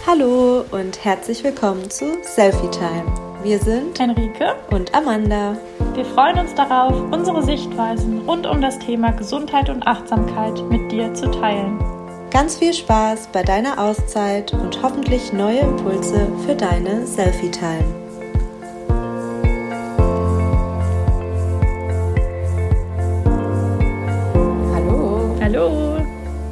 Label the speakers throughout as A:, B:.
A: Hallo und herzlich willkommen zu Selfie Time. Wir sind
B: Henrike
A: und Amanda.
B: Wir freuen uns darauf, unsere Sichtweisen rund um das Thema Gesundheit und Achtsamkeit mit dir zu teilen.
A: Ganz viel Spaß bei deiner Auszeit und hoffentlich neue Impulse für deine Selfie Time.
B: Hallo.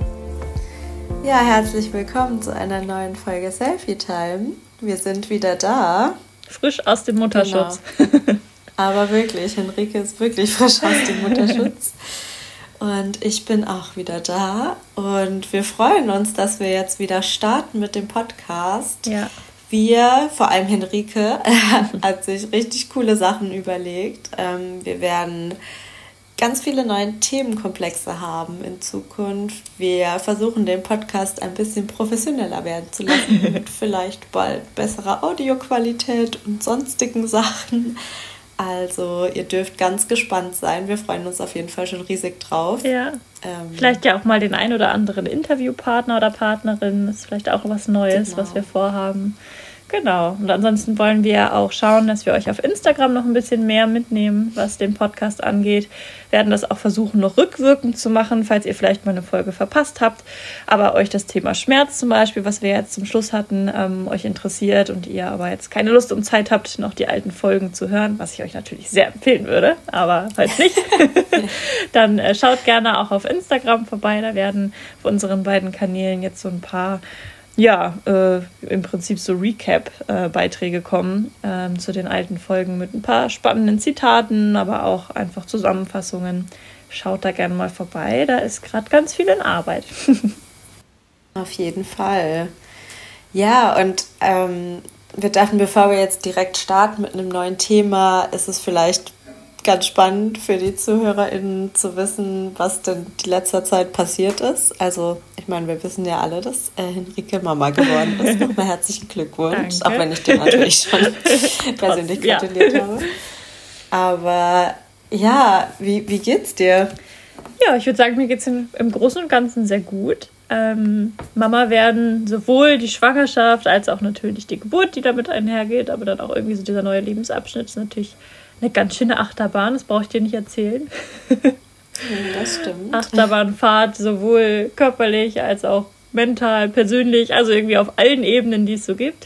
A: Ja, herzlich willkommen zu einer neuen Folge Selfie Time. Wir sind wieder da.
B: Frisch aus dem Mutterschutz.
A: Genau. Aber wirklich, Henrike ist wirklich frisch aus dem Mutterschutz. Und ich bin auch wieder da. Und wir freuen uns, dass wir jetzt wieder starten mit dem Podcast.
B: Ja.
A: Wir, vor allem Henrike, hat sich richtig coole Sachen überlegt. Wir werden ganz viele neue Themenkomplexe haben in Zukunft. Wir versuchen, den Podcast ein bisschen professioneller werden zu lassen, mit vielleicht bald besserer Audioqualität und sonstigen Sachen. Also ihr dürft ganz gespannt sein. Wir freuen uns auf jeden Fall schon riesig drauf.
B: Ja. Vielleicht ja auch mal den ein oder anderen Interviewpartner oder Partnerin. Das ist vielleicht auch was Neues, genau, was wir vorhaben. Genau. Und ansonsten wollen wir auch schauen, dass wir euch auf Instagram noch ein bisschen mehr mitnehmen, was den Podcast angeht. Wir werden das auch versuchen, noch rückwirkend zu machen, falls ihr vielleicht mal eine Folge verpasst habt. Aber euch das Thema Schmerz zum Beispiel, was wir jetzt zum Schluss hatten, euch interessiert und ihr aber jetzt keine Lust und Zeit habt, noch die alten Folgen zu hören, was ich euch natürlich sehr empfehlen würde. Aber falls nicht, dann schaut gerne auch auf Instagram vorbei. Da werden auf unseren beiden Kanälen jetzt so ein paar im Prinzip so Recap-Beiträge kommen zu den alten Folgen mit ein paar spannenden Zitaten, aber auch einfach Zusammenfassungen. Schaut da gerne mal vorbei, da ist gerade ganz viel in Arbeit.
A: Auf jeden Fall. Ja, und wir dachten, bevor wir jetzt direkt starten mit einem neuen Thema, ist es vielleicht ganz spannend für die ZuhörerInnen zu wissen, was denn die letzter Zeit passiert ist. Also, ich meine, wir wissen ja alle, dass Henrike Mama geworden ist. Nochmal herzlichen Glückwunsch,
B: Danke.
A: Auch wenn ich dir natürlich schon persönlich gratuliert habe. Aber ja, wie geht's dir?
B: Ja, ich würde sagen, mir geht's im Großen und Ganzen sehr gut. Mama werden sowohl die Schwangerschaft als auch natürlich die Geburt, die damit einhergeht, aber dann auch irgendwie so dieser neue Lebensabschnitt ist natürlich eine ganz schöne Achterbahn, das brauche ich dir nicht erzählen.
A: Das stimmt.
B: Achterbahnfahrt, sowohl körperlich als auch mental, persönlich, also irgendwie auf allen Ebenen, die es so gibt.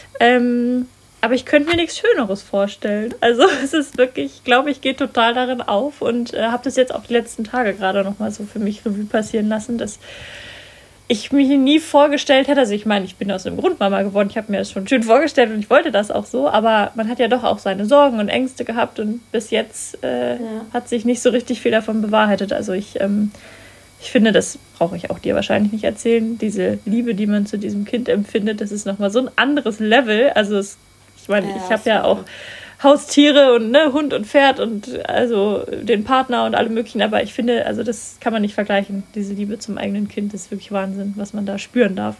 B: Aber ich könnte mir nichts Schöneres vorstellen. Also es ist wirklich, glaube ich, geht total darin auf und habe das jetzt auch die letzten Tage gerade nochmal so für mich Revue passieren lassen, dass ich mir nie vorgestellt hätte, also ich meine, ich bin aus einem Grund Mama geworden, ich habe mir das schon schön vorgestellt und ich wollte das auch so, aber man hat ja doch auch seine Sorgen und Ängste gehabt und bis jetzt hat sich nicht so richtig viel davon bewahrheitet. Also ich finde, das brauche ich auch dir wahrscheinlich nicht erzählen, diese Liebe, die man zu diesem Kind empfindet, das ist nochmal so ein anderes Level. Also ich meine, ich habe ja auch Haustiere und Hund und Pferd und also den Partner und alle möglichen, aber ich finde, also das kann man nicht vergleichen. Diese Liebe zum eigenen Kind ist wirklich Wahnsinn, was man da spüren darf.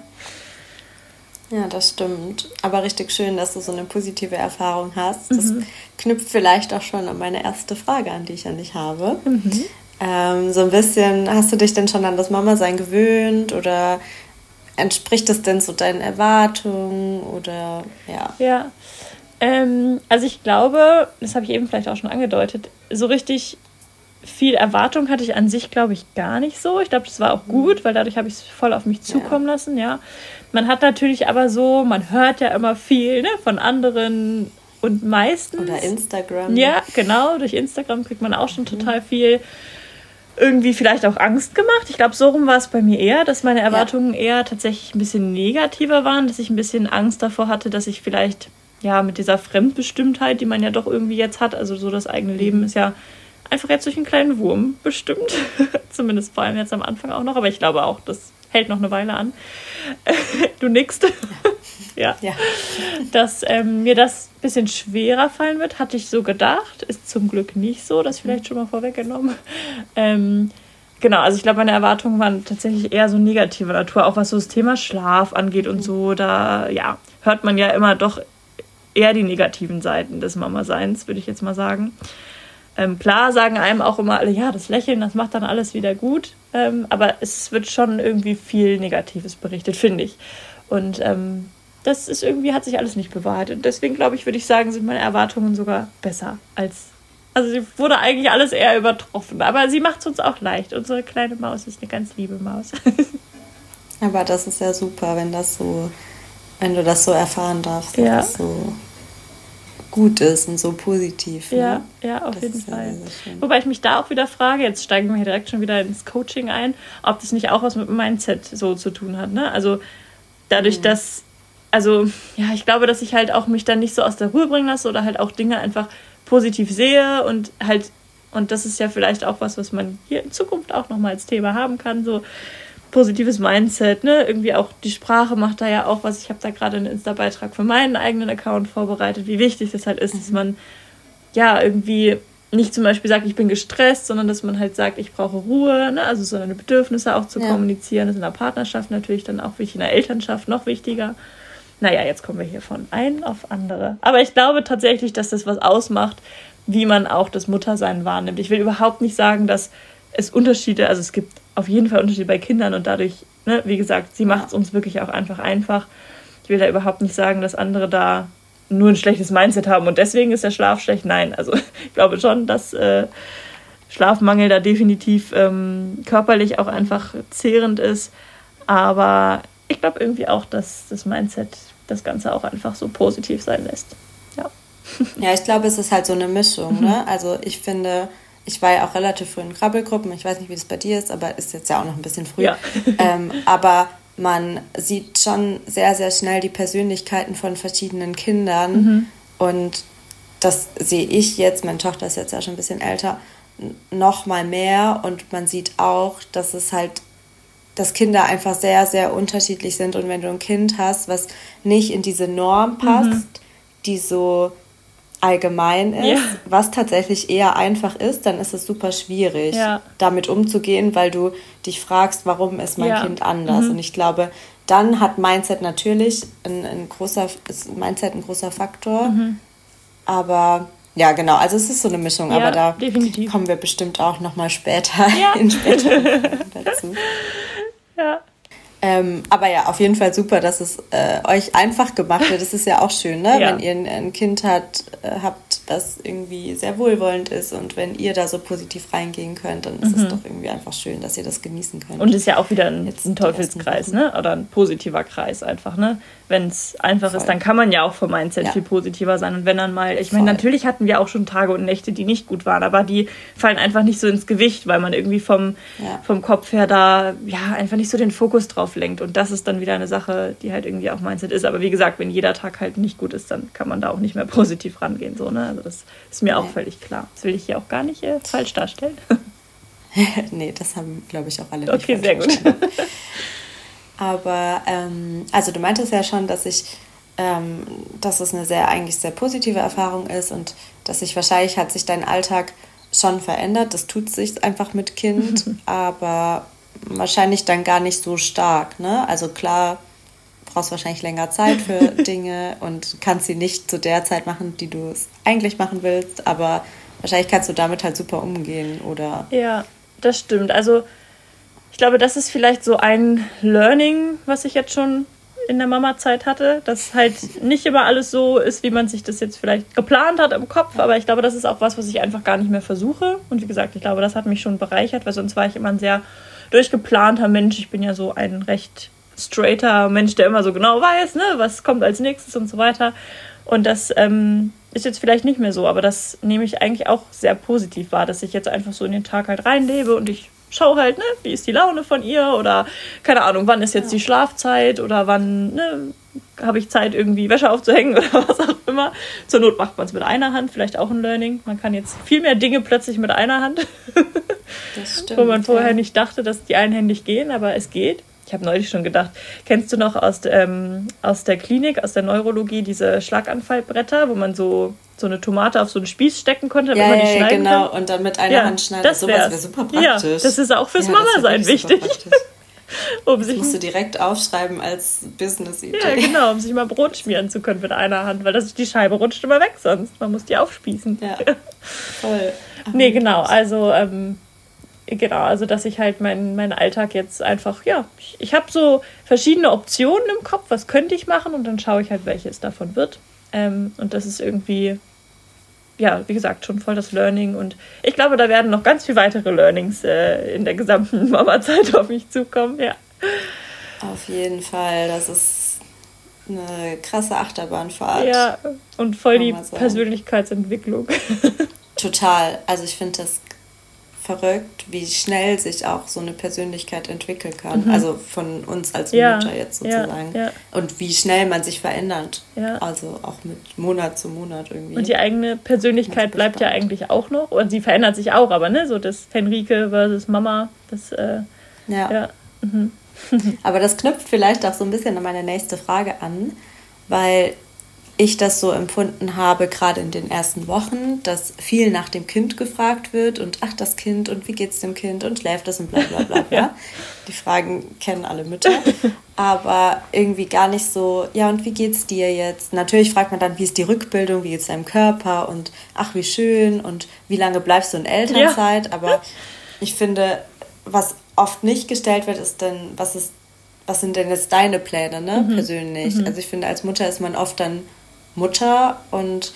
A: Ja, das stimmt. Aber richtig schön, dass du so eine positive Erfahrung hast. Das knüpft vielleicht auch schon an meine erste Frage an, die ich an dich habe. So ein bisschen, hast du dich denn schon an das Mama-Sein gewöhnt oder entspricht es denn so deinen Erwartungen oder
B: Ja. Also ich glaube, das habe ich eben vielleicht auch schon angedeutet, so richtig viel Erwartung hatte ich an sich, glaube ich, gar nicht so. Ich glaube, das war auch gut, weil dadurch habe ich es voll auf mich zukommen lassen, ja. Man hat natürlich aber so, man hört ja immer viel von anderen und meistens...
A: Oder Instagram.
B: Ja, genau, durch Instagram kriegt man auch schon total viel irgendwie vielleicht auch Angst gemacht. Ich glaube, so rum war es bei mir eher, dass meine Erwartungen eher tatsächlich ein bisschen negativer waren, dass ich ein bisschen Angst davor hatte, dass ich vielleicht mit dieser Fremdbestimmtheit, die man ja doch irgendwie jetzt hat, also so das eigene Leben ist ja einfach jetzt durch einen kleinen Wurm bestimmt. Zumindest vor allem jetzt am Anfang auch noch, aber ich glaube auch, das hält noch eine Weile an. Du nickst. Ja. Dass mir das ein bisschen schwerer fallen wird, hatte ich so gedacht. Ist zum Glück nicht so, das vielleicht schon mal vorweggenommen. Genau, also ich glaube, meine Erwartungen waren tatsächlich eher so negativer Natur, auch was so das Thema Schlaf angeht und so. Da hört man ja immer doch eher die negativen Seiten des Mama-Seins, würde ich jetzt mal sagen. Klar sagen einem auch immer alle, ja, das Lächeln, das macht dann alles wieder gut. Aber es wird schon irgendwie viel Negatives berichtet, finde ich. Und das ist irgendwie, hat sich alles nicht bewahrheitet. Und deswegen, glaube ich, würde ich sagen, sind meine Erwartungen sogar besser als... Also sie wurde eigentlich alles eher übertroffen. Aber sie macht es uns auch leicht. Unsere kleine Maus ist eine ganz liebe Maus.
A: Aber das ist ja super, wenn du das so erfahren darfst, dass das so gut ist und so positiv.
B: Ja,
A: ne?
B: Ja, auf
A: Das
B: jeden
A: ist ja
B: Fall.
A: sehr, sehr schön.
B: Wobei ich mich da auch wieder frage, jetzt steigen wir hier direkt schon wieder ins Coaching ein, ob das nicht auch was mit dem Mindset so zu tun hat. Ne? Also dadurch, dass, also ja, ich glaube, dass ich halt auch mich dann nicht so aus der Ruhe bringen lasse oder halt auch Dinge einfach positiv sehe und halt, und das ist ja vielleicht auch was man hier in Zukunft auch nochmal als Thema haben kann, so positives Mindset, ne? Irgendwie auch die Sprache macht da ja auch was. Ich habe da gerade einen Insta-Beitrag für meinen eigenen Account vorbereitet, wie wichtig das halt ist, dass man ja irgendwie nicht zum Beispiel sagt, ich bin gestresst, sondern dass man halt sagt, ich brauche Ruhe, ne? Also so seine Bedürfnisse auch zu kommunizieren. Das ist in der Partnerschaft natürlich dann auch wichtig, in der Elternschaft noch wichtiger. Naja, jetzt kommen wir hier von ein auf andere. Aber ich glaube tatsächlich, dass das was ausmacht, wie man auch das Muttersein wahrnimmt. Ich will überhaupt nicht sagen, dass es Unterschiede, also es gibt auf jeden Fall Unterschiede bei Kindern und dadurch, ne, wie gesagt, sie macht es uns wirklich auch einfach. Ich will da überhaupt nicht sagen, dass andere da nur ein schlechtes Mindset haben und deswegen ist der Schlaf schlecht. Nein, also ich glaube schon, dass Schlafmangel da definitiv körperlich auch einfach zehrend ist. Aber ich glaube irgendwie auch, dass das Mindset das Ganze auch einfach so positiv sein lässt. Ja.
A: Ja, ich glaube, es ist halt so eine Mischung. Ne? Also ich finde, ich war ja auch relativ früh in Krabbelgruppen. Ich weiß nicht, wie das bei dir ist, aber ist jetzt ja auch noch ein bisschen früh.
B: Ja.
A: Aber man sieht schon sehr, sehr schnell die Persönlichkeiten von verschiedenen Kindern. Und das sehe ich jetzt, meine Tochter ist jetzt ja schon ein bisschen älter, noch mal mehr. Und man sieht auch, dass es halt, dass Kinder einfach sehr, sehr unterschiedlich sind. Und wenn du ein Kind hast, was nicht in diese Norm passt, die so allgemein ist, was tatsächlich eher einfach ist, dann ist es super schwierig, damit umzugehen, weil du dich fragst, warum ist mein Kind anders? Und ich glaube, dann hat Mindset natürlich ein großer Faktor. Aber ja, genau, also es ist so eine Mischung, aber da kommen wir bestimmt auch nochmal später dazu.
B: Ja.
A: Aber ja, auf jeden Fall super, dass es euch einfach gemacht wird. Das ist ja auch schön, ne?
B: Ja.
A: Wenn ihr ein Kind habt, das irgendwie sehr wohlwollend ist und wenn ihr da so positiv reingehen könnt, dann ist es doch irgendwie einfach schön, dass ihr das genießen könnt.
B: Und ist ja auch wieder ein Teufelskreis, ne? Oder ein positiver Kreis einfach, ne? Wenn es einfach ist, dann kann man ja auch vom Mindset viel positiver sein. Und wenn dann mal, ich meine, natürlich hatten wir auch schon Tage und Nächte, die nicht gut waren, aber die fallen einfach nicht so ins Gewicht, weil man irgendwie vom Kopf her da einfach nicht so den Fokus drauf lenkt. Und das ist dann wieder eine Sache, die halt irgendwie auch Mindset ist. Aber wie gesagt, wenn jeder Tag halt nicht gut ist, dann kann man da auch nicht mehr positiv rangehen. So, ne? Also das ist mir auch völlig klar. Das will ich hier auch gar nicht falsch darstellen.
A: Nee, das haben, glaube ich, auch alle nicht
B: Okay, sehr gut.
A: Aber, also du meintest ja schon, dass es eine eigentlich sehr positive Erfahrung ist und dass wahrscheinlich hat sich dein Alltag schon verändert. Das tut sich einfach mit Kind, aber wahrscheinlich dann gar nicht so stark, ne? Also klar, brauchst wahrscheinlich länger Zeit für Dinge und kannst sie nicht zu der Zeit machen, die du es eigentlich machen willst, aber wahrscheinlich kannst du damit halt super umgehen, oder?
B: Ja, das stimmt. Also ich glaube, das ist vielleicht so ein Learning, was ich jetzt schon in der Mama-Zeit hatte, dass halt nicht immer alles so ist, wie man sich das jetzt vielleicht geplant hat im Kopf, aber ich glaube, das ist auch was ich einfach gar nicht mehr versuche. Und wie gesagt, ich glaube, das hat mich schon bereichert, weil sonst war ich immer ein sehr durchgeplanter Mensch. Ich bin ja so ein recht straighter Mensch, der immer so genau weiß, ne, was kommt als nächstes und so weiter. Und das ist jetzt vielleicht nicht mehr so, aber das nehme ich eigentlich auch sehr positiv wahr, dass ich jetzt einfach so in den Tag halt reinlebe und ich schaue halt, ne, wie ist die Laune von ihr oder keine Ahnung, wann ist jetzt die Schlafzeit oder wann habe ich Zeit, irgendwie Wäsche aufzuhängen oder was auch immer. Zur Not macht man es mit einer Hand, vielleicht auch ein Learning. Man kann jetzt viel mehr Dinge plötzlich mit einer Hand,
A: das stimmt,
B: wo man vorher nicht dachte, dass die einhändig gehen, aber es geht. Ich habe neulich schon gedacht, kennst du noch aus der Klinik, aus der Neurologie, diese Schlaganfallbretter, wo man so eine Tomate auf so einen Spieß stecken konnte, damit man die schneiden
A: genau,
B: kann?
A: Und dann mit einer Hand schneiden.
B: Das wäre
A: super praktisch.
B: Ja, das ist auch fürs Mama-Sein wichtig.
A: Das musst du direkt aufschreiben als Business-Idee.
B: Ja, genau, um sich mal Brot schmieren zu können mit einer Hand, weil die Scheibe rutscht immer weg sonst. Man muss die aufspießen.
A: Ja, voll.
B: Nee, genau. Also, genau, also dass ich halt meinen Alltag jetzt einfach, ja, ich habe so verschiedene Optionen im Kopf, was könnte ich machen und dann schaue ich halt, welches davon wird. Und das ist irgendwie, ja, wie gesagt, schon voll das Learning und ich glaube, da werden noch ganz viele weitere Learnings in der gesamten Mama-Zeit auf mich zukommen, ja.
A: Auf jeden Fall, das ist eine krasse Achterbahnfahrt.
B: Ja, und voll die Persönlichkeitsentwicklung.
A: Total, also ich finde das verrückt, wie schnell sich auch so eine Persönlichkeit entwickeln kann. Also von uns als Mutter jetzt sozusagen. Ja. Und wie schnell man sich verändert. Ja. Also auch mit Monat zu Monat irgendwie.
B: Und die eigene Persönlichkeit bleibt ja eigentlich auch noch. Und sie verändert sich auch, aber ne, so das Henrike versus Mama, das ja. Mhm.
A: Aber das knüpft vielleicht auch so ein bisschen an meine nächste Frage an, weil ich das so empfunden habe, gerade in den ersten Wochen, dass viel nach dem Kind gefragt wird und ach, das Kind und wie geht's dem Kind und schläft es und bla bla bla. Ja. Die Fragen kennen alle Mütter, aber irgendwie gar nicht so, ja und wie geht's dir jetzt? Natürlich fragt man dann, wie ist die Rückbildung, wie geht's deinem Körper und ach, wie schön und wie lange bleibst du in Elternzeit? Aber ich finde, was oft nicht gestellt wird, ist dann, was sind denn jetzt deine Pläne, ne, persönlich? Also ich finde, als Mutter ist man oft dann Mutter und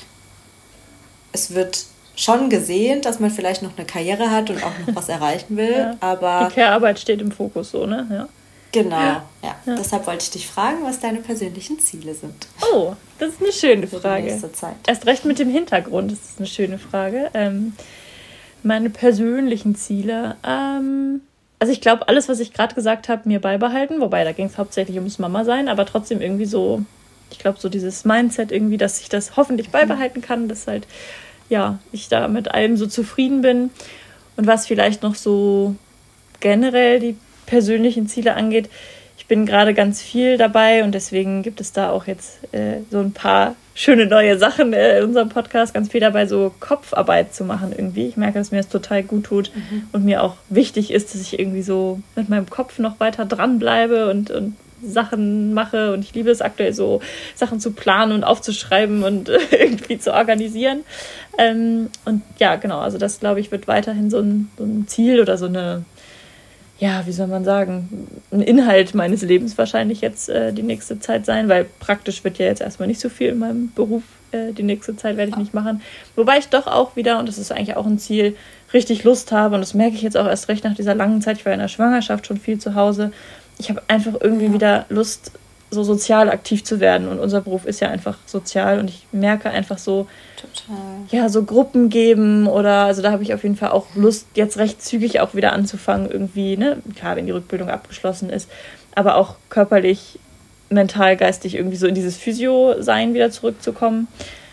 A: es wird schon gesehen, dass man vielleicht noch eine Karriere hat und auch noch was erreichen will, aber...
B: Die Care-Arbeit steht im Fokus, so, ne? Ja.
A: Genau, ja. Deshalb wollte ich dich fragen, was deine persönlichen Ziele sind.
B: Oh, das ist eine schöne Frage. Nächste Zeit. Erst recht mit dem Hintergrund, das ist eine schöne Frage. Meine persönlichen Ziele... Also ich glaube, alles, was ich gerade gesagt habe, mir beibehalten, wobei da ging es hauptsächlich ums Mama-Sein, aber trotzdem irgendwie so, ich glaube, so dieses Mindset irgendwie, dass ich das hoffentlich beibehalten kann, dass halt, ja, ich da mit allem so zufrieden bin. Und was vielleicht noch so generell die persönlichen Ziele angeht, ich bin gerade ganz viel dabei und deswegen gibt es da auch jetzt so ein paar schöne neue Sachen in unserem Podcast, ganz viel dabei, so Kopfarbeit zu machen irgendwie. Ich merke, dass mir das total gut tut und mir auch wichtig ist, dass ich irgendwie so mit meinem Kopf noch weiter dranbleibe und Sachen mache und ich liebe es aktuell so, Sachen zu planen und aufzuschreiben und irgendwie zu organisieren. Und ja, genau, also das, glaube ich, wird weiterhin so ein Ziel oder so eine, ja, wie soll man sagen, ein Inhalt meines Lebens wahrscheinlich jetzt die nächste Zeit sein, weil praktisch wird ja jetzt erstmal nicht so viel in meinem Beruf die nächste Zeit werde ich nicht machen. Wobei ich doch auch wieder, und das ist eigentlich auch ein Ziel, richtig Lust habe und das merke ich jetzt auch erst recht nach dieser langen Zeit, ich war in der Schwangerschaft schon viel zu Hause, ich habe einfach irgendwie wieder Lust, so sozial aktiv zu werden und unser Beruf ist ja einfach sozial und ich merke einfach so, ja, so Gruppen geben oder, also da habe ich auf jeden Fall auch Lust, jetzt recht zügig auch wieder anzufangen irgendwie, ne, klar, wenn die Rückbildung abgeschlossen ist, aber auch körperlich, mental, geistig irgendwie so in dieses Physio-Sein wieder zurückzukommen.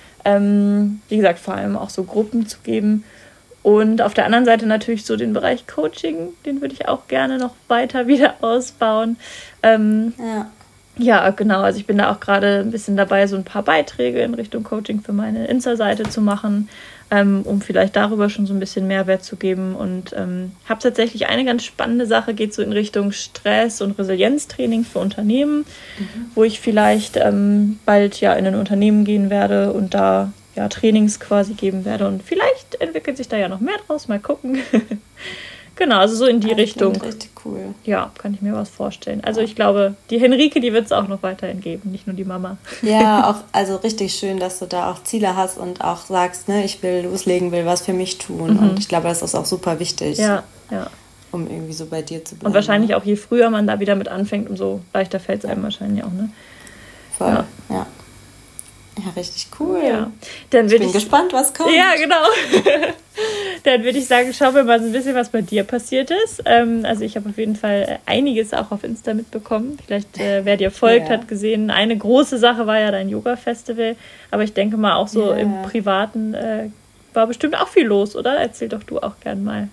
B: Wie gesagt, vor allem auch so Gruppen zu geben. Und auf der anderen Seite natürlich so den Bereich Coaching, den würde ich auch gerne noch weiter wieder ausbauen. Ja, genau. Also ich bin da auch gerade ein bisschen dabei, so ein paar Beiträge in Richtung Coaching für meine Insta-Seite zu machen, um vielleicht darüber schon so ein bisschen Mehrwert zu geben. Und habe tatsächlich eine ganz spannende Sache, geht so in Richtung Stress- und Resilienztraining für Unternehmen, wo ich vielleicht bald ja in ein Unternehmen gehen werde und da ja Trainings quasi geben werde. Und vielleicht entwickelt sich da ja noch mehr draus, mal gucken. Genau, also so in die Richtung.
A: Richtig cool.
B: Ja, kann ich mir was vorstellen. Also ich glaube, die Henrike, die wird es auch noch weiterhin geben, nicht nur die Mama.
A: Ja, auch, also richtig schön, dass du da auch Ziele hast und auch sagst, ne, ich will loslegen, will was für mich tun. Und ich glaube, das ist auch super wichtig, um irgendwie so bei dir zu bleiben.
B: Und wahrscheinlich auch je früher man da wieder mit anfängt, umso leichter fällt es einem wahrscheinlich auch, ne?
A: Voll, ja. Ja, richtig cool.
B: Ja. Dann
A: ich bin gespannt, was kommt.
B: Ja, genau. Dann würde ich sagen, schauen wir mal so ein bisschen, was bei dir passiert ist. Also ich habe auf jeden Fall einiges auch auf Insta mitbekommen. Vielleicht, wer dir folgt, hat gesehen, eine große Sache war ja dein Yoga-Festival. Aber ich denke mal auch so im Privaten war bestimmt auch viel los, oder? Erzähl doch du auch gern mal.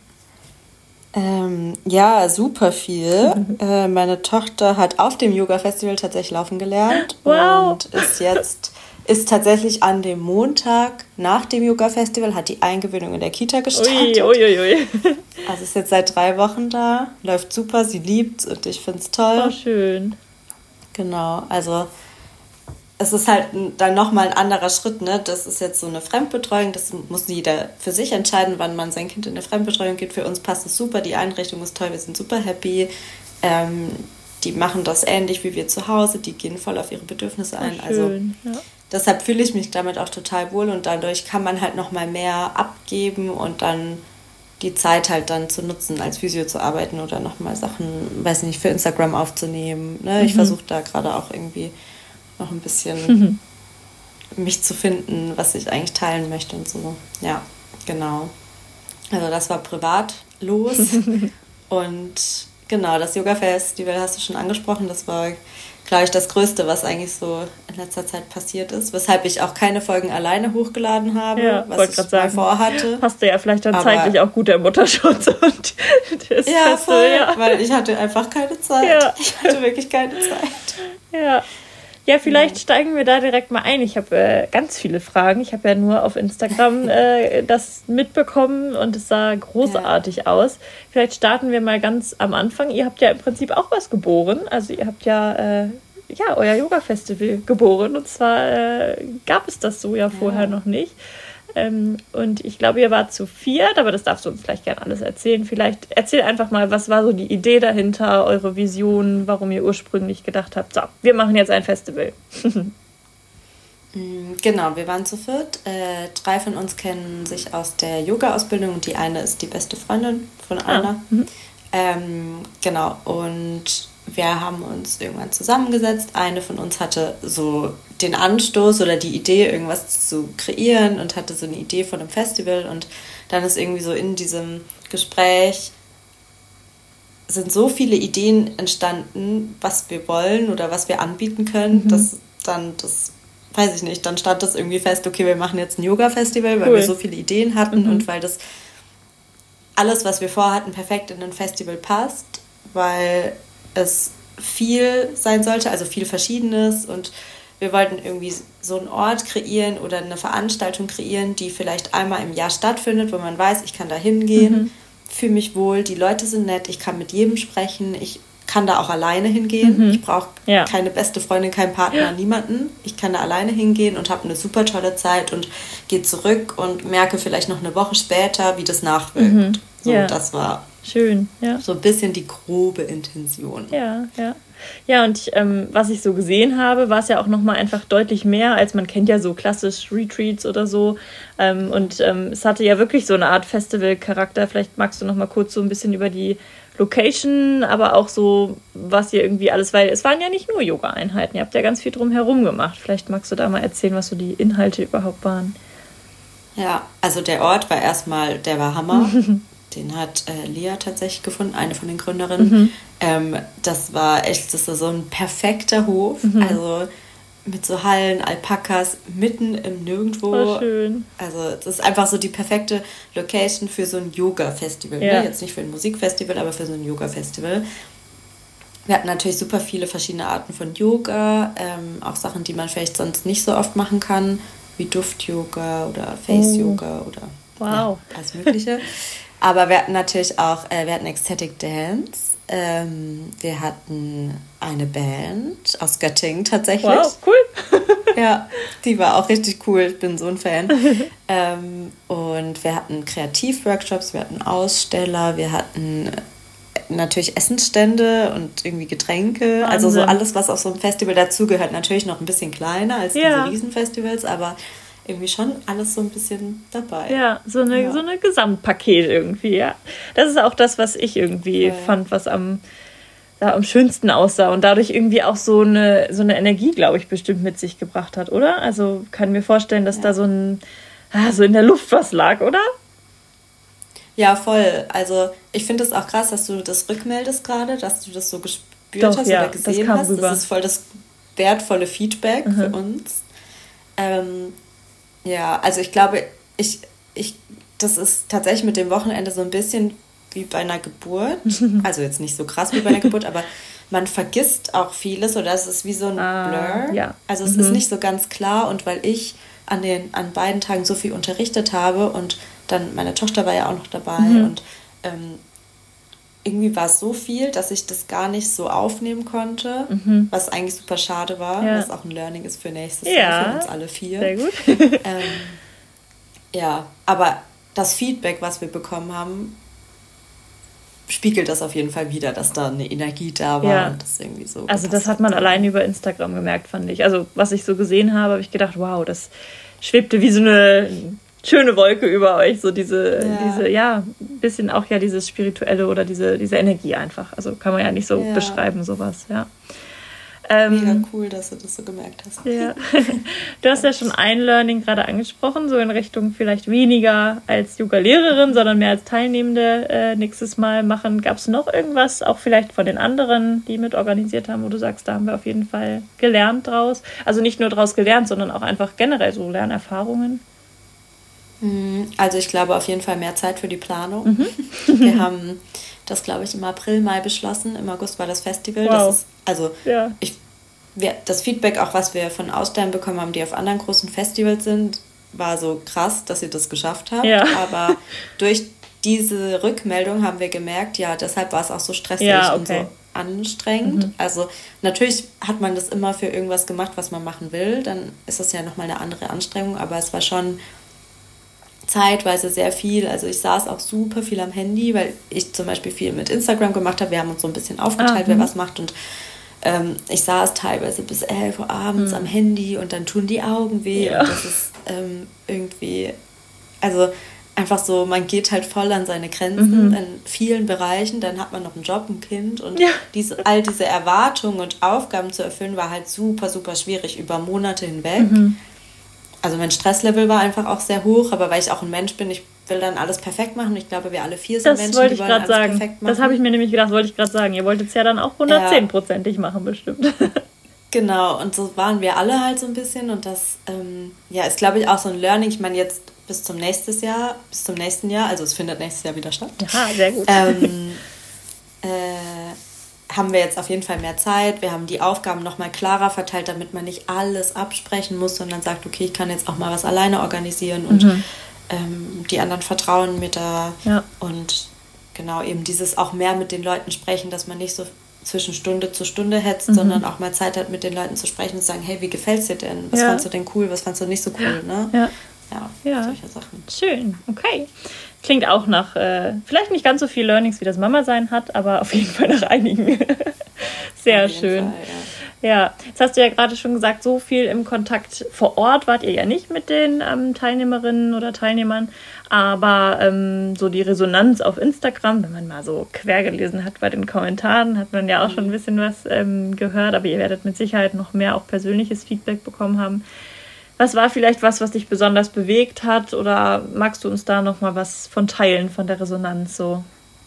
A: Ja, super viel. Meine Tochter hat auf dem Yoga-Festival tatsächlich laufen gelernt.
B: Wow.
A: Und ist tatsächlich an dem Montag nach dem Yoga-Festival, hat die Eingewöhnung in der Kita gestartet.
B: Ui.
A: Also ist jetzt seit 3 Wochen da, läuft super, sie liebt's und ich find's toll.
B: Oh, schön.
A: Genau, also es ist halt dann nochmal ein anderer Schritt, ne? Das ist jetzt so eine Fremdbetreuung, das muss jeder für sich entscheiden, wann man sein Kind in eine Fremdbetreuung geht. Für uns passt es super, die Einrichtung ist toll, wir sind super happy. Die machen das ähnlich wie wir zu Hause, die gehen voll auf ihre Bedürfnisse ein.
B: Schön,
A: also
B: ja.
A: deshalb fühle ich mich damit auch total wohl und dadurch kann man halt nochmal mehr abgeben und dann die Zeit halt dann zu nutzen, als Physio zu arbeiten oder nochmal Sachen, weiß nicht, für Instagram aufzunehmen. Ne? Ich versuche da gerade auch irgendwie noch ein bisschen mich zu finden, was ich eigentlich teilen möchte und so. Ja, genau. Also das war privat los. Und genau, das Yoga-Festival hast du schon angesprochen. Das war, glaube ich, das Größte, was eigentlich so in letzter Zeit passiert ist. Weshalb ich auch keine Folgen alleine hochgeladen habe, was ich mal vorhatte.
B: Hast du ja vielleicht dann zeitlich auch gut der Mutterschutz und das
A: ja, voll, weil ich hatte einfach keine Zeit. Ja. Ich hatte wirklich keine Zeit.
B: Ja, vielleicht steigen wir da direkt mal ein. Ich habe ganz viele Fragen. Ich habe ja nur auf Instagram das mitbekommen und es sah großartig aus. Vielleicht starten wir mal ganz am Anfang. Ihr habt ja im Prinzip auch was geboren. Also ihr habt ja euer Yoga-Festival geboren. Und zwar gab es das so ja vorher noch nicht. Und ich glaube, ihr wart zu viert, aber das darfst du uns vielleicht gerne alles erzählen. Vielleicht erzähl einfach mal, was war so die Idee dahinter, eure Vision, warum ihr ursprünglich gedacht habt, so, wir machen jetzt ein Festival.
A: Genau, wir waren zu viert. 3 von uns kennen sich aus der Yoga-Ausbildung und die eine ist die beste Freundin von einer. Genau, und wir haben uns irgendwann zusammengesetzt. Eine von uns hatte so den Anstoß oder die Idee, irgendwas zu kreieren und hatte so eine Idee von einem Festival. Und dann ist irgendwie so in diesem Gespräch sind so viele Ideen entstanden, was wir wollen oder was wir anbieten können, dass dann das, weiß ich nicht, dann stand das irgendwie fest, okay, wir machen jetzt ein Yoga-Festival, weil wir so viele Ideen hatten und weil das alles, was wir vorhatten, perfekt in ein Festival passt, weil es viel sein sollte, also viel Verschiedenes und wir wollten irgendwie so einen Ort kreieren oder eine Veranstaltung kreieren, die vielleicht einmal im Jahr stattfindet, wo man weiß, ich kann da hingehen, fühle mich wohl, die Leute sind nett, ich kann mit jedem sprechen, ich kann da auch alleine hingehen, ich brauche keine beste Freundin, keinen Partner, niemanden, ich kann da alleine hingehen und habe eine super tolle Zeit und gehe zurück und merke vielleicht noch eine Woche später, wie das nachwirkt. So, das war
B: schön,
A: so ein bisschen die grobe Intention.
B: Ja, und was ich so gesehen habe, war es ja auch nochmal einfach deutlich mehr, als man kennt ja so klassisch Retreats oder so. Es hatte ja wirklich so eine Art Festival-Charakter. Vielleicht magst du nochmal kurz so ein bisschen über die Location, aber auch so, was ihr irgendwie alles, weil es waren ja nicht nur Yoga-Einheiten, ihr habt ja ganz viel drumherum gemacht. Vielleicht magst du da mal erzählen, was so die Inhalte überhaupt waren. Ja,
A: also der Ort war erstmal, der war Hammer. Den hat Lea tatsächlich gefunden, eine von den Gründerinnen. Das war echt, das ist so ein perfekter Hof. Also mit so Hallen, Alpakas, mitten im Nirgendwo.
B: Voll schön.
A: Also das ist einfach so die perfekte Location für so ein Yoga-Festival. Ne? Jetzt nicht für ein Musikfestival, aber für so ein Yoga-Festival. Wir hatten natürlich super viele verschiedene Arten von Yoga. Auch Sachen, die man vielleicht sonst nicht so oft machen kann, wie Duft-Yoga oder Face-Yoga oder alles Mögliche. Aber wir hatten natürlich auch, wir hatten Ecstatic Dance, wir hatten eine Band aus Göttingen tatsächlich.
B: Wow, cool.
A: Ja, die war auch richtig cool, ich bin so ein Fan. Und wir hatten Kreativworkshops, wir hatten Aussteller, wir hatten natürlich Essensstände und irgendwie Getränke. Wahnsinn. Also so alles, was auf so einem Festival dazugehört. Natürlich noch ein bisschen kleiner als diese Riesenfestivals, aber irgendwie schon alles so ein bisschen dabei.
B: Ja, so eine Gesamtpaket irgendwie, ja. Das ist auch das, was ich irgendwie fand, was am schönsten aussah und dadurch irgendwie auch so eine Energie, glaube ich, bestimmt mit sich gebracht hat, oder? Also kann mir vorstellen, dass da so in der Luft was lag, oder?
A: Ja, voll. Also ich finde es auch krass, dass du das rückmeldest gerade, dass du das so gespürt hast oder gesehen hast. Rüber. Das ist voll das wertvolle Feedback für uns. Ja, also ich glaube, das ist tatsächlich mit dem Wochenende so ein bisschen wie bei einer Geburt. Also jetzt nicht so krass wie bei einer Geburt, aber man vergisst auch vieles oder es ist wie so ein Blur.
B: Ja.
A: Also es ist nicht so ganz klar und weil ich an beiden Tagen so viel unterrichtet habe und dann meine Tochter war ja auch noch dabei und irgendwie war es so viel, dass ich das gar nicht so aufnehmen konnte, was eigentlich super schade war, was auch ein Learning ist für nächstes Jahr, für uns alle 4.
B: Sehr gut.
A: Ja, aber das Feedback, was wir bekommen haben, spiegelt das auf jeden Fall wider, dass da eine Energie da war und das irgendwie so.
B: Also das hat man allein über Instagram gemerkt, fand ich. Also was ich so gesehen habe ich gedacht, wow, das schwebte wie so eine schöne Wolke über euch, so diese, bisschen auch ja dieses Spirituelle oder diese Energie einfach. Also kann man ja nicht so beschreiben, sowas, ja.
A: Mega cool, dass du das so gemerkt hast.
B: Ja. Du hast ja schon ein Learning gerade angesprochen, so in Richtung vielleicht weniger als Yoga-Lehrerin, sondern mehr als Teilnehmende nächstes Mal machen. Gab es noch irgendwas, auch vielleicht von den anderen, die mit organisiert haben, wo du sagst, da haben wir auf jeden Fall gelernt draus? Also nicht nur draus gelernt, sondern auch einfach generell so Lernerfahrungen?
A: Also ich glaube auf jeden Fall mehr Zeit für die Planung. Wir haben das, glaube ich, im April, Mai beschlossen. Im August war das Festival.
B: Wow.
A: Das ist, also das Feedback, auch was wir von Ausstellern bekommen haben, die auf anderen großen Festivals sind, war so krass, dass ihr das geschafft habt. Ja. Aber durch diese Rückmeldung haben wir gemerkt, ja, deshalb war es auch so stressig und so anstrengend. Also natürlich hat man das immer für irgendwas gemacht, was man machen will. Dann ist das ja nochmal eine andere Anstrengung. Aber es war schon zeitweise sehr viel. Also ich saß auch super viel am Handy, weil ich zum Beispiel viel mit Instagram gemacht habe. Wir haben uns so ein bisschen aufgeteilt, wer was macht. Und ich saß teilweise bis 11 Uhr abends am Handy und dann tun die Augen weh. Ja. Und das ist irgendwie, also einfach so, man geht halt voll an seine Grenzen in vielen Bereichen. Dann hat man noch einen Job, ein Kind. Und all diese Erwartungen und Aufgaben zu erfüllen, war halt super, super schwierig über Monate hinweg. Also mein Stresslevel war einfach auch sehr hoch, aber weil ich auch ein Mensch bin, ich will dann alles perfekt machen. Ich glaube, wir alle 4 sind Menschen, die wollen alles perfekt machen.
B: Das habe ich mir nämlich gedacht, wollte ich gerade sagen. Ihr wolltet es ja dann auch 110%ig machen, bestimmt.
A: Genau, und so waren wir alle halt so ein bisschen. Und das ist, glaube ich, auch so ein Learning. Ich meine, jetzt bis zum nächsten Jahr, also es findet nächstes Jahr wieder statt.
B: Ja, sehr gut.
A: Haben wir jetzt auf jeden Fall mehr Zeit. Wir haben die Aufgaben nochmal klarer verteilt, damit man nicht alles absprechen muss, sondern sagt, okay, ich kann jetzt auch mal was alleine organisieren und die anderen vertrauen mir da. Ja. Und genau, eben dieses auch mehr mit den Leuten sprechen, dass man nicht so zwischen Stunde zu Stunde hetzt, sondern auch mal Zeit hat, mit den Leuten zu sprechen und zu sagen, hey, wie gefällt's dir denn? Was fandst du denn cool? Was fandst du nicht so cool? Ne? Ja, solche Sachen.
B: Schön, okay. Klingt auch nach, vielleicht nicht ganz so viel Learnings, wie das Mama-Sein hat, aber auf jeden Fall nach einigen. Sehr schön. Fall, ja, jetzt hast du ja gerade schon gesagt, so viel im Kontakt vor Ort wart ihr ja nicht mit den Teilnehmerinnen oder Teilnehmern, aber so die Resonanz auf Instagram, wenn man mal so quer gelesen hat bei den Kommentaren, hat man ja auch schon ein bisschen was gehört, aber ihr werdet mit Sicherheit noch mehr auch persönliches Feedback bekommen haben. Was war vielleicht was dich besonders bewegt hat oder magst du uns da noch mal was von teilen, von der Resonanz so?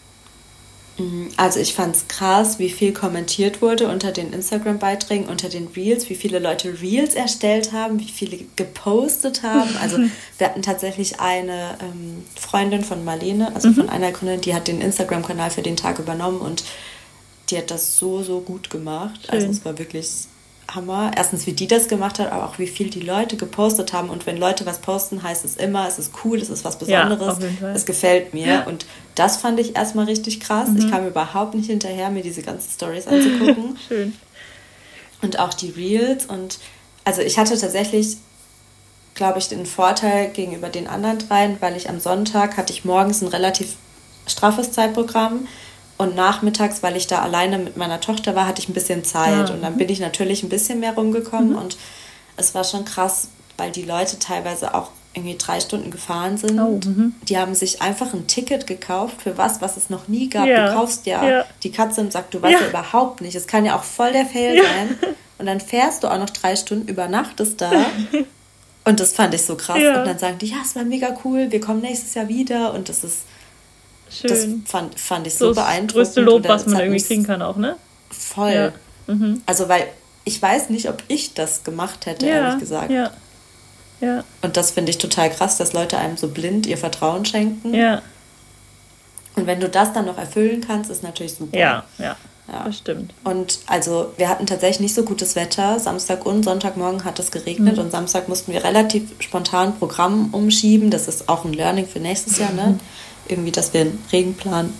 A: Also ich fand es krass, wie viel kommentiert wurde unter den Instagram-Beiträgen, unter den Reels, wie viele Leute Reels erstellt haben, wie viele gepostet haben. Also wir hatten tatsächlich eine Freundin von Marlene, also von einer Kundin, die hat den Instagram-Kanal für den Tag übernommen und die hat das so, so gut gemacht. Schön. Also es war wirklich Hammer. Erstens, wie die das gemacht hat, aber auch wie viel die Leute gepostet haben. Und wenn Leute was posten, heißt es immer, es ist cool, es ist was Besonderes, es gefällt mir. Ja. Und das fand ich erstmal richtig krass. Ich kam überhaupt nicht hinterher, mir diese ganzen Storys anzugucken.
B: Schön.
A: Und auch die Reels. Und also ich hatte tatsächlich, glaube ich, den Vorteil gegenüber den anderen dreien, weil ich am Sonntag hatte ich morgens ein relativ straffes Zeitprogramm. Und nachmittags, weil ich da alleine mit meiner Tochter war, hatte ich ein bisschen Zeit. Und dann bin ich natürlich ein bisschen mehr rumgekommen. Und es war schon krass, weil die Leute teilweise auch irgendwie 3 Stunden gefahren sind. Die haben sich einfach ein Ticket gekauft für was es noch nie gab. Ja. Du kaufst die Katze und sagst, du weißt ja überhaupt nicht. Es kann ja auch voll der Fail sein. Und dann fährst du auch noch 3 Stunden, übernachtest da. Und das fand ich so krass. Ja. Und dann sagen die, ja, es war mega cool, wir kommen nächstes Jahr wieder. Und das ist...
B: Schön.
A: Das fand ich so beeindruckend.
B: Das größte Lob, was man irgendwie kriegen kann auch, ne?
A: Voll. Ja. Also, weil ich weiß nicht, ob ich das gemacht hätte, ehrlich gesagt. Ja. Und das finde ich total krass, dass Leute einem so blind ihr Vertrauen schenken. Ja. Und wenn du das dann noch erfüllen kannst, ist natürlich super.
B: Ja, das stimmt.
A: Und also, wir hatten tatsächlich nicht so gutes Wetter. Samstag und Sonntagmorgen hat es geregnet und Samstag mussten wir relativ spontan Programm umschieben. Das ist auch ein Learning für nächstes Jahr, ne? Irgendwie, dass wir einen Regenplan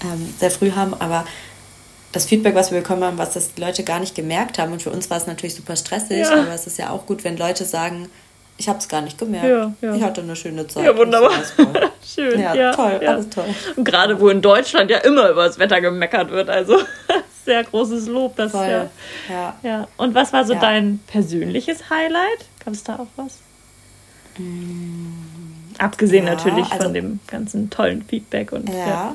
A: sehr früh haben, aber das Feedback, was wir bekommen haben, was das die Leute gar nicht gemerkt haben, und für uns war es natürlich super stressig, aber es ist ja auch gut, wenn Leute sagen, ich habe es gar nicht gemerkt, ich hatte eine schöne Zeit.
B: Ja, wunderbar. Schön,
A: toll, alles toll.
B: Und gerade wo in Deutschland ja immer über das Wetter gemeckert wird, also sehr großes Lob. Das
A: voll,
B: ja. Und was war so dein persönliches Highlight? Gab es da auch was? Abgesehen natürlich von dem ganzen tollen Feedback. Und,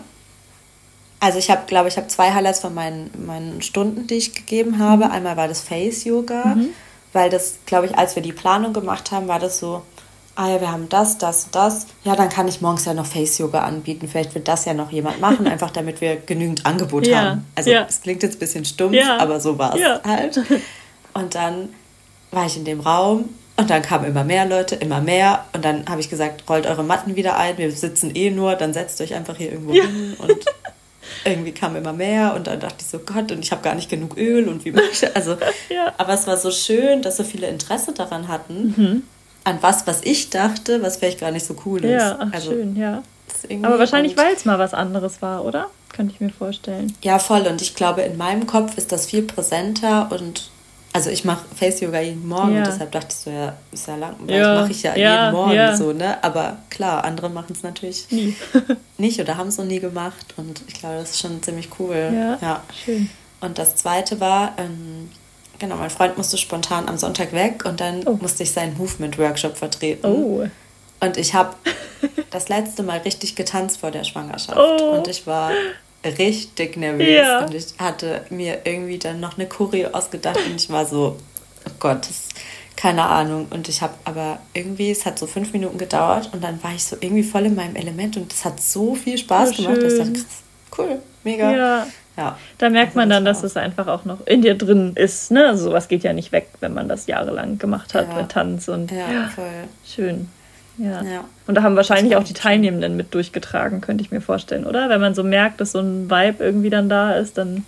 A: Also ich habe 2 Highlights von meinen Stunden, die ich gegeben habe. Einmal war das Face-Yoga, weil das, glaube ich, als wir die Planung gemacht haben, war das so, wir haben das und das. Ja, dann kann ich morgens ja noch Face-Yoga anbieten. Vielleicht wird das ja noch jemand machen, einfach damit wir genügend Angebot haben. Also es klingt jetzt ein bisschen stumpf, aber so war es halt. Und dann war ich in dem Raum und dann kamen immer mehr Leute, immer mehr. Und dann habe ich gesagt, rollt eure Matten wieder ein, wir sitzen nur, dann setzt euch einfach hier irgendwo hin. Und irgendwie kam immer mehr und dann dachte ich so, Gott, und ich habe gar nicht genug Öl und wie mache ich, aber es war so schön, dass so viele Interesse daran hatten, an was ich dachte, was vielleicht gar nicht so cool ist.
B: Ja, schön, ja. Aber wahrscheinlich, weil es mal was anderes war, oder? Könnte ich mir vorstellen.
A: Ja, voll. Und ich glaube, in meinem Kopf ist das viel präsenter und also ich mache Face-Yoga jeden Morgen und deshalb dachte ich so, ist ja lang, weil das mache ich jeden Morgen so, ne? Aber klar, andere machen es natürlich nie. Nicht oder haben es noch nie gemacht und ich glaube, das ist schon ziemlich cool. Ja.
B: Schön.
A: Und das Zweite war, mein Freund musste spontan am Sonntag weg und dann musste ich seinen Movement-Workshop vertreten. Und ich habe das letzte Mal richtig getanzt vor der Schwangerschaft und ich war richtig nervös und ich hatte mir irgendwie dann noch eine Choreo ausgedacht und ich war so, oh Gott, keine Ahnung. Und ich habe aber irgendwie, es hat so 5 Minuten gedauert und dann war ich so irgendwie voll in meinem Element und es hat so viel Spaß gemacht, dass ich dachte, krass, cool, mega. Ja.
B: Da merkt man dann, dass es einfach auch noch in dir drin ist, ne? Also sowas geht ja nicht weg, wenn man das jahrelang gemacht hat mit Tanz und
A: voll.
B: Schön. Ja. Und da haben wahrscheinlich auch die Teilnehmenden mit durchgetragen, könnte ich mir vorstellen, oder? Wenn man so merkt, dass so ein Vibe irgendwie dann da ist, dann...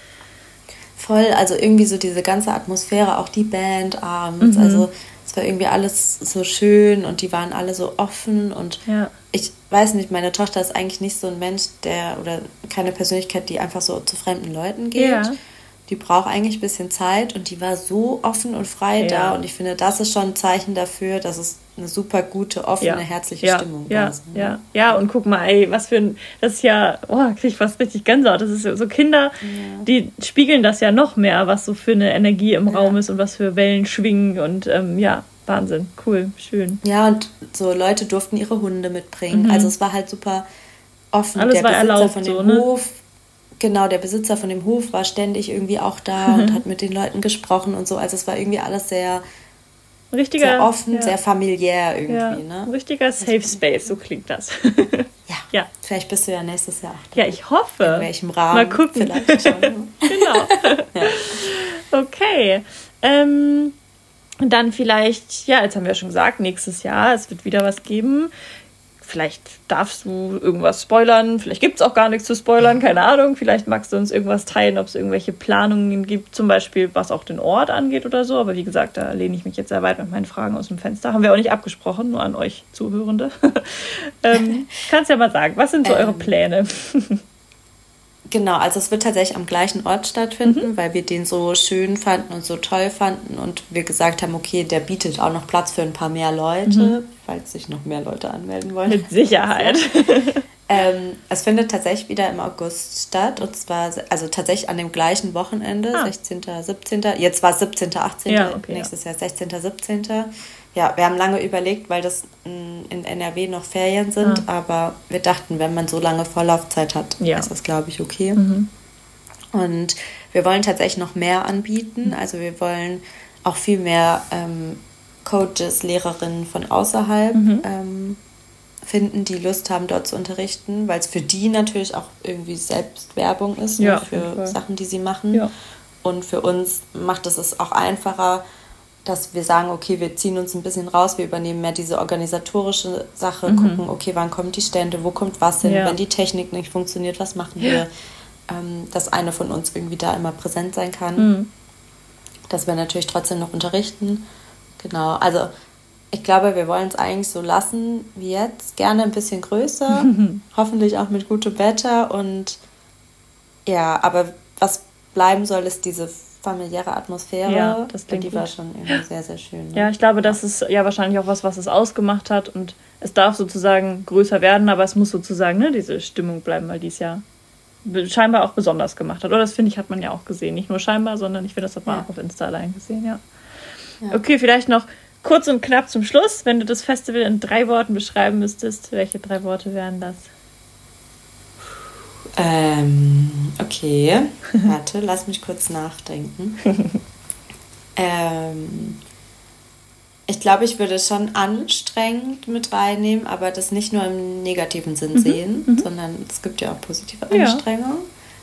A: Voll, also irgendwie so diese ganze Atmosphäre, auch die Band abends, also es war irgendwie alles so schön und die waren alle so offen und ich weiß nicht, meine Tochter ist eigentlich nicht so ein Mensch, oder keine Persönlichkeit, die einfach so zu fremden Leuten geht. Ja. Die braucht eigentlich ein bisschen Zeit und die war so offen und frei da und ich finde, das ist schon ein Zeichen dafür, dass es eine super gute, offene, herzliche Stimmung war. Ja,
B: und guck mal, das ist ja, krieg ich fast richtig Gänsehaut. Das ist so Kinder, die spiegeln das ja noch mehr, was so für eine Energie im Raum ist und was für Wellen schwingen und Wahnsinn, cool, schön.
A: Ja, und so Leute durften ihre Hunde mitbringen. Also es war halt super offen.
B: Alles war erlaubt, von dem
A: Hof. Genau, der Besitzer von dem Hof war ständig irgendwie auch da und hat mit den Leuten gesprochen und so. Also es war irgendwie alles sehr offen, sehr familiär irgendwie. Ne?
B: Ein richtiger Safe Space, so klingt das.
A: Ja. Vielleicht bist du ja nächstes Jahr auch
B: da. Ja, ich hoffe.
A: In welchem Rahmen.
B: Mal gucken.
A: Vielleicht schon.
B: Genau. Okay. Dann vielleicht, jetzt haben wir ja schon gesagt, nächstes Jahr, es wird wieder was geben. Vielleicht darfst du irgendwas spoilern, vielleicht gibt es auch gar nichts zu spoilern, keine Ahnung. Vielleicht magst du uns irgendwas teilen, ob es irgendwelche Planungen gibt, zum Beispiel was auch den Ort angeht oder so. Aber wie gesagt, da lehne ich mich jetzt sehr weit mit meinen Fragen aus dem Fenster. Haben wir auch nicht abgesprochen, nur an euch Zuhörende. Kannst ja mal sagen, was sind so eure Pläne?
A: Genau, also es wird tatsächlich am gleichen Ort stattfinden, weil wir den so schön fanden und so toll fanden und wir gesagt haben, okay, der bietet auch noch Platz für ein paar mehr Leute, falls sich noch mehr Leute anmelden wollen.
B: Mit Sicherheit.
A: Es findet tatsächlich wieder im August statt und zwar also tatsächlich an dem gleichen Wochenende, 16., 17. Jetzt war es 17., 18., nächstes Jahr 16., 17. Ja, wir haben lange überlegt, weil das in NRW noch Ferien sind, aber wir dachten, wenn man so lange Vorlaufzeit hat, ist das, glaube ich, okay. Und wir wollen tatsächlich noch mehr anbieten, also wir wollen auch viel mehr Coaches, Lehrerinnen von außerhalb finden, die Lust haben, dort zu unterrichten, weil es für die natürlich auch irgendwie Selbstwerbung ist, für Sachen, die sie machen. Ja. Und für uns macht es auch einfacher, dass wir sagen, okay, wir ziehen uns ein bisschen raus, wir übernehmen mehr diese organisatorische Sache, gucken, okay, wann kommen die Stände, wo kommt was hin, wenn die Technik nicht funktioniert, was machen wir, dass eine von uns irgendwie da immer präsent sein kann, dass wir natürlich trotzdem noch unterrichten. Genau, also ich glaube, wir wollen es eigentlich so lassen wie jetzt, gerne ein bisschen größer, hoffentlich auch mit gutem Wetter und Ja, aber was bleiben soll, ist diese familiäre Atmosphäre.
B: Ja, das
A: und
B: klingt
A: die
B: gut.
A: war schon irgendwie sehr, sehr schön. Ne?
B: Ja, ich glaube, das ist ja wahrscheinlich auch was es ausgemacht hat und es darf sozusagen größer werden, aber es muss sozusagen, ne, diese Stimmung bleiben, weil die es ja scheinbar auch besonders gemacht hat. Oder das finde ich, hat man ja auch gesehen. Nicht nur scheinbar, sondern ich finde, das hat man auch auf Insta allein gesehen, ja. Okay, vielleicht noch kurz und knapp zum Schluss, wenn du das Festival in 3 Worten beschreiben müsstest, welche 3 Worte wären das?
A: Okay, warte, lass mich kurz nachdenken. Ich glaube, ich würde schon anstrengend mit reinnehmen, aber das nicht nur im negativen Sinn sehen, sondern es gibt ja auch positive Anstrengung.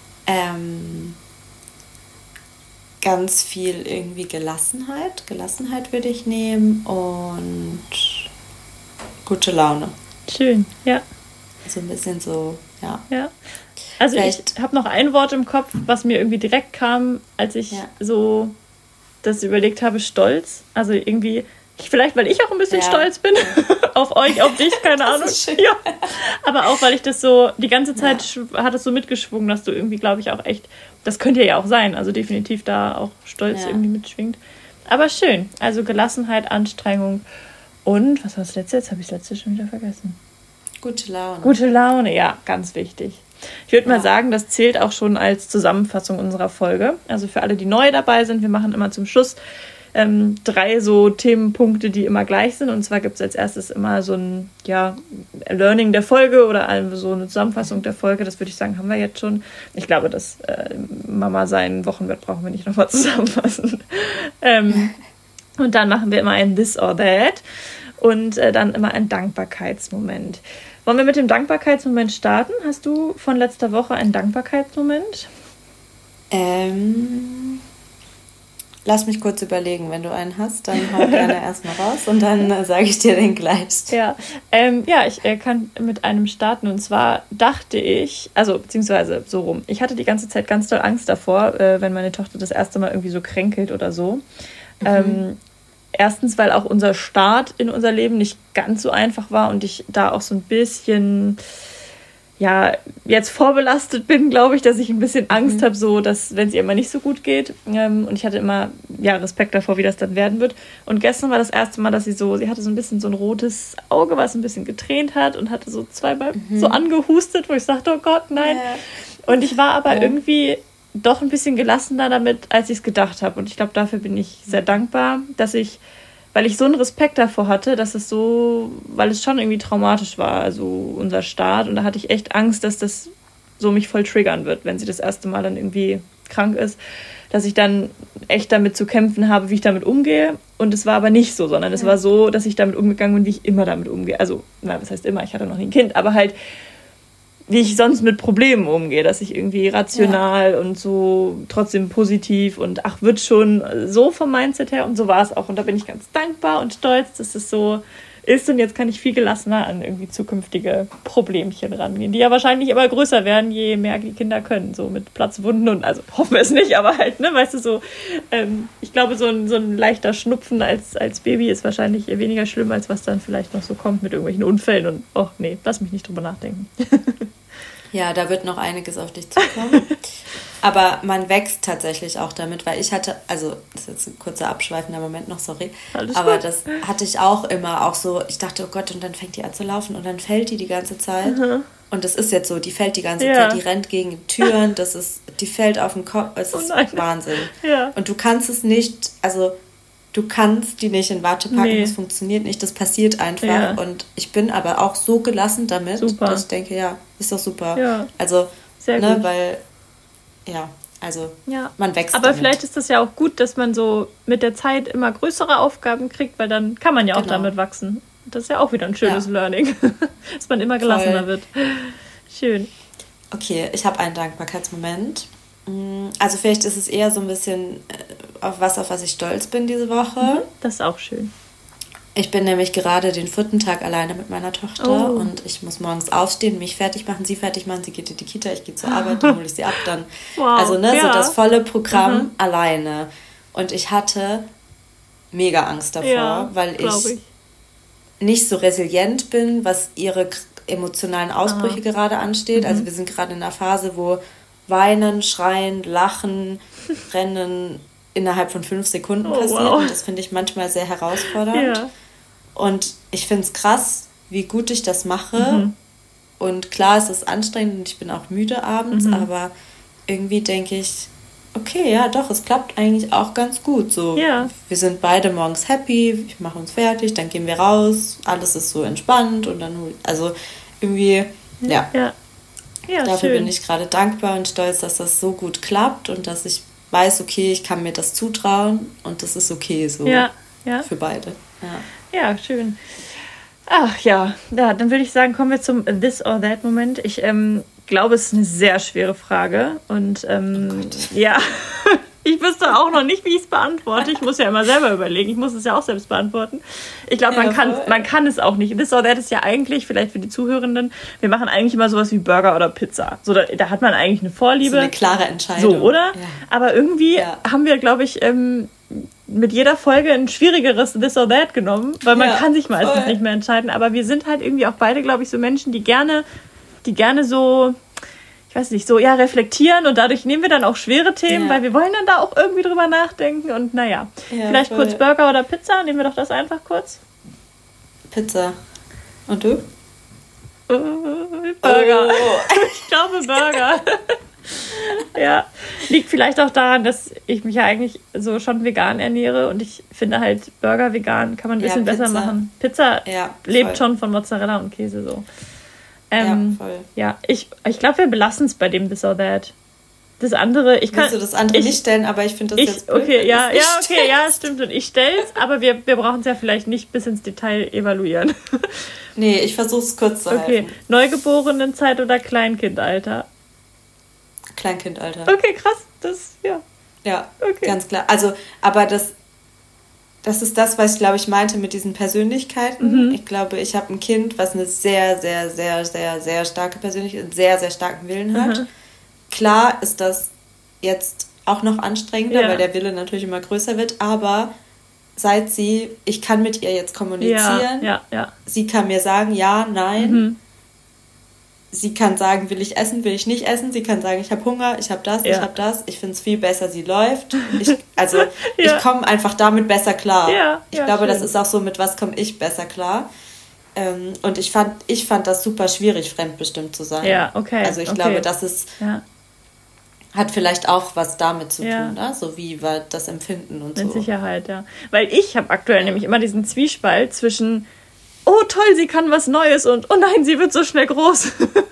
A: Ganz viel irgendwie Gelassenheit. Gelassenheit würde ich nehmen und gute Laune.
B: Schön, ja.
A: So ein bisschen so, ja.
B: Ja. Also ich habe noch ein Wort im Kopf, was mir irgendwie direkt kam, als ich so das überlegt habe, Stolz. Also irgendwie, vielleicht weil ich auch ein bisschen stolz bin auf euch, auf dich, keine Ahnung. Ja. Aber auch, weil ich das so, die ganze Zeit hat es so mitgeschwungen, dass du irgendwie, glaube ich, auch echt, das könnte ja auch sein, also definitiv da auch Stolz irgendwie mitschwingt. Aber schön, also Gelassenheit, Anstrengung und, was war das letzte? Jetzt habe ich das letzte schon wieder vergessen.
A: Gute Laune.
B: Gute Laune, ja, ganz wichtig. Ich würde mal sagen, das zählt auch schon als Zusammenfassung unserer Folge. Also für alle, die neu dabei sind, wir machen immer zum Schluss 3 so Themenpunkte, die immer gleich sind. Und zwar gibt es als erstes immer so ein Learning der Folge oder so eine Zusammenfassung der Folge. Das würde ich sagen, haben wir jetzt schon. Ich glaube, das Mama sein Wochenbett brauchen wir nicht nochmal zusammenfassen. Und dann machen wir immer ein This or That und dann immer ein Dankbarkeitsmoment. Wollen wir mit dem Dankbarkeitsmoment starten? Hast du von letzter Woche einen Dankbarkeitsmoment?
A: Lass mich kurz überlegen. Wenn du einen hast, dann hau gerne erstmal raus und dann sage ich dir den gleich.
B: Ja, ich kann mit einem starten. Und zwar dachte ich, also beziehungsweise so rum, ich hatte die ganze Zeit ganz doll Angst davor, wenn meine Tochter das erste Mal irgendwie so kränkelt oder so. Erstens, weil auch unser Start in unser Leben nicht ganz so einfach war und ich da auch so ein bisschen, jetzt vorbelastet bin, glaube ich, dass ich ein bisschen Angst habe, so, dass, wenn es ihr immer nicht so gut geht. Und ich hatte immer, Respekt davor, wie das dann werden wird. Und gestern war das erste Mal, dass sie hatte so ein bisschen so ein rotes Auge, was ein bisschen getränt hat und hatte so zweimal so angehustet, wo ich sagte, oh Gott, nein. Ja. Und ich war aber irgendwie doch ein bisschen gelassener damit, als ich es gedacht habe. Und ich glaube, dafür bin ich sehr dankbar, weil ich so einen Respekt davor hatte, weil es schon irgendwie traumatisch war, also unser Start. Und da hatte ich echt Angst, dass das so mich voll triggern wird, wenn sie das erste Mal dann irgendwie krank ist, dass ich dann echt damit zu kämpfen habe, wie ich damit umgehe. Und es war aber nicht so, sondern es war so, dass ich damit umgegangen bin, wie ich immer damit umgehe. Also, was heißt immer, ich hatte noch nie ein Kind, aber halt wie ich sonst mit Problemen umgehe, dass ich irgendwie rational und so trotzdem positiv und wird schon, so vom Mindset her, und so war es auch. Und da bin ich ganz dankbar und stolz, dass es so ist, und jetzt kann ich viel gelassener an irgendwie zukünftige Problemchen rangehen, die ja wahrscheinlich immer größer werden, je mehr die Kinder können, so mit Platzwunden und, also hoffen wir es nicht, aber halt, ne, weißt du, so, ich glaube, so ein leichter Schnupfen als Baby ist wahrscheinlich weniger schlimm, als was dann vielleicht noch so kommt mit irgendwelchen Unfällen und, lass mich nicht drüber nachdenken.
A: Ja, da wird noch einiges auf dich zukommen. Aber man wächst tatsächlich auch damit, weil ich hatte, also das ist jetzt ein kurzer abschweifender Moment noch, sorry, aber das hatte ich auch immer, auch so, ich dachte, oh Gott, und dann fängt die an zu laufen und dann fällt die ganze Zeit. Und das ist jetzt so, die fällt die ganze Zeit, die rennt gegen Türen, die fällt auf den Kopf, es ist Wahnsinn. Ja. Und du kannst es nicht, also du kannst die nicht in Watte packen, das funktioniert nicht, das passiert einfach. Ja. Und ich bin aber auch so gelassen damit, dass ich denke, ist doch super. Ja. Also, sehr gut. Weil, man wächst
B: aber damit. Vielleicht ist das ja auch gut, dass man so mit der Zeit immer größere Aufgaben kriegt, weil dann kann man ja auch damit wachsen. Das ist ja auch wieder ein schönes Learning, dass man immer gelassener wird. Schön.
A: Okay, ich habe einen Dankbarkeitsmoment. Also vielleicht ist es eher so ein bisschen auf was ich stolz bin diese Woche.
B: Das ist auch schön.
A: Ich bin nämlich gerade den 4. Tag alleine mit meiner Tochter und ich muss morgens aufstehen, mich fertig machen, sie fertig machen, sie geht in die Kita, ich gehe zur Arbeit, dann hole ich sie ab, dann so das volle Programm alleine. Und ich hatte mega Angst davor, weil ich nicht so resilient bin, was ihre emotionalen Ausbrüche gerade ansteht. Also wir sind gerade in einer Phase, wo Weinen, Schreien, Lachen, Rennen innerhalb von 5 Sekunden passiert. Wow. Und das finde ich manchmal sehr herausfordernd. Ja. Und ich finde es krass, wie gut ich das mache. Und klar, es ist anstrengend und ich bin auch müde abends, aber irgendwie denke ich, okay, ja doch, es klappt eigentlich auch ganz gut. So, wir sind beide morgens happy, ich mache uns fertig, dann gehen wir raus, alles ist so entspannt und dann, also irgendwie, ja dafür schön. Bin ich gerade dankbar und stolz, dass das so gut klappt und dass ich weiß, okay, ich kann mir das zutrauen und das ist okay so für beide.
B: Ja, schön. Ach ja, dann würde ich sagen, kommen wir zum This or That Moment. Ich glaube, es ist eine sehr schwere Frage und ja, ich wüsste auch noch nicht, wie ich es beantworte. Ich muss ja immer selber überlegen, ich muss es ja auch selbst beantworten. Ich glaube, man kann es auch nicht. This or That ist ja eigentlich, vielleicht für die Zuhörenden, wir machen eigentlich immer sowas wie Burger oder Pizza. So, da hat man eigentlich eine Vorliebe. So
A: eine klare Entscheidung.
B: So, oder? Ja. Aber irgendwie haben wir, glaube ich, mit jeder Folge ein schwierigeres This or That genommen, weil man kann sich meistens nicht mehr entscheiden. Aber wir sind halt irgendwie auch beide, glaube ich, so Menschen, die gerne so, ich weiß nicht, so reflektieren und dadurch nehmen wir dann auch schwere Themen, weil wir wollen dann da auch irgendwie drüber nachdenken und vielleicht kurz Burger oder Pizza, nehmen wir doch das einfach kurz.
A: Pizza. Und du?
B: Burger. Ich glaube Burger. Ja, liegt vielleicht auch daran, dass ich mich ja eigentlich so schon vegan ernähre und ich finde halt Burger vegan kann man ein bisschen besser machen. Pizza lebt schon von Mozzarella und Käse so.
A: Voll.
B: Ja, ich glaube, wir belassen es bei dem This or That. Das andere,
A: Willst du das andere nicht stellen, aber ich finde das jetzt blöd.
B: Okay, ja, stimmt. Und ich stelle es, aber wir brauchen es ja vielleicht nicht bis ins Detail evaluieren.
A: Nee, ich versuche es kurz zu halten.
B: Okay, Neugeborenenzeit oder Kleinkindalter?
A: Kleinkindalter.
B: Okay, krass.
A: Ja, okay. Ganz klar. Also, aber das ist das, was ich, glaube ich, meinte mit diesen Persönlichkeiten. Ich glaube, ich habe ein Kind, was eine sehr, sehr, sehr, sehr, sehr starke Persönlichkeit, einen sehr, sehr starken Willen hat. Klar ist das jetzt auch noch anstrengender, weil der Wille natürlich immer größer wird, aber ich kann mit ihr jetzt kommunizieren. Sie kann mir sagen, ja, nein. Sie kann sagen, will ich essen, will ich nicht essen. Sie kann sagen, ich habe Hunger, ich habe das, ich habe das. Ich finde es viel besser, sie läuft. Ich komme einfach damit besser klar. Ich glaube, schön. Das ist auch so, mit was komme ich besser klar. Und ich fand das super schwierig, fremdbestimmt zu sein.
B: Ja, okay.
A: Also ich glaube, das ist hat vielleicht auch was damit zu tun, ne? So wie war das Empfinden und so.
B: Mit Sicherheit, ja. Weil ich habe aktuell nämlich immer diesen Zwiespalt zwischen oh toll, sie kann was Neues und oh nein, sie wird so schnell groß.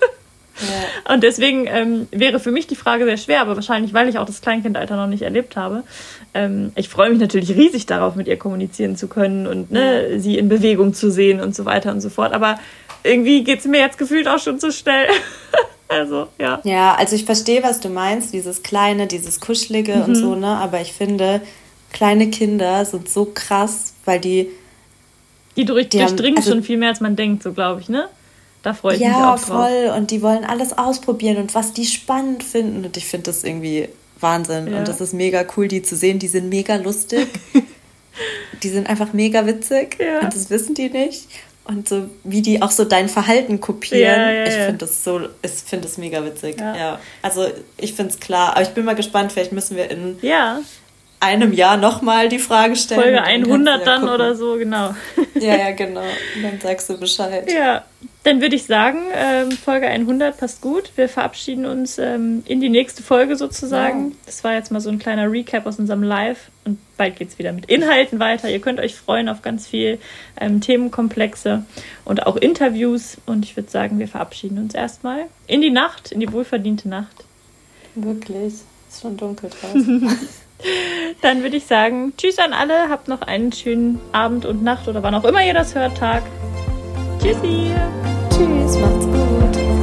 B: Und deswegen wäre für mich die Frage sehr schwer, aber wahrscheinlich, weil ich auch das Kleinkindalter noch nicht erlebt habe. Ich freue mich natürlich riesig darauf, mit ihr kommunizieren zu können und sie in Bewegung zu sehen und so weiter und so fort. Aber irgendwie geht es mir jetzt gefühlt auch schon zu schnell. Also, ja.
A: Ja, also ich verstehe, was du meinst, dieses Kleine, dieses Kuschelige und so, ne? Aber ich finde, kleine Kinder sind so krass, weil die
B: durchdringen schon viel mehr, als man denkt, so glaube ich, ne? Da freue ich mich auch drauf.
A: Ja, voll. Und die wollen alles ausprobieren und was die spannend finden. Und ich finde das irgendwie Wahnsinn. Ja. Und das ist mega cool, die zu sehen. Die sind mega lustig. Die sind einfach mega witzig. Ja. Und das wissen die nicht. Und so, wie die auch so dein Verhalten kopieren. Ich finde das mega witzig. Ja. Also ich finde es klar. Aber ich bin mal gespannt, vielleicht müssen wir in einem Jahr nochmal die Frage stellen.
B: Folge 100 dann gucken. Oder so, genau.
A: Ja, genau. Und dann sagst du Bescheid.
B: Ja, dann würde ich sagen, Folge 100 passt gut. Wir verabschieden uns in die nächste Folge sozusagen. Ja. Das war jetzt mal so ein kleiner Recap aus unserem Live. Und bald geht es wieder mit Inhalten weiter. Ihr könnt euch freuen auf ganz viel Themenkomplexe und auch Interviews. Und ich würde sagen, wir verabschieden uns erstmal in die Nacht, in die wohlverdiente Nacht.
A: Wirklich, ist schon dunkel draußen.
B: Dann würde ich sagen, tschüss an alle, habt noch einen schönen Abend und Nacht oder wann auch immer ihr das hört, Tag. Tschüssi.
A: Tschüss, macht's gut.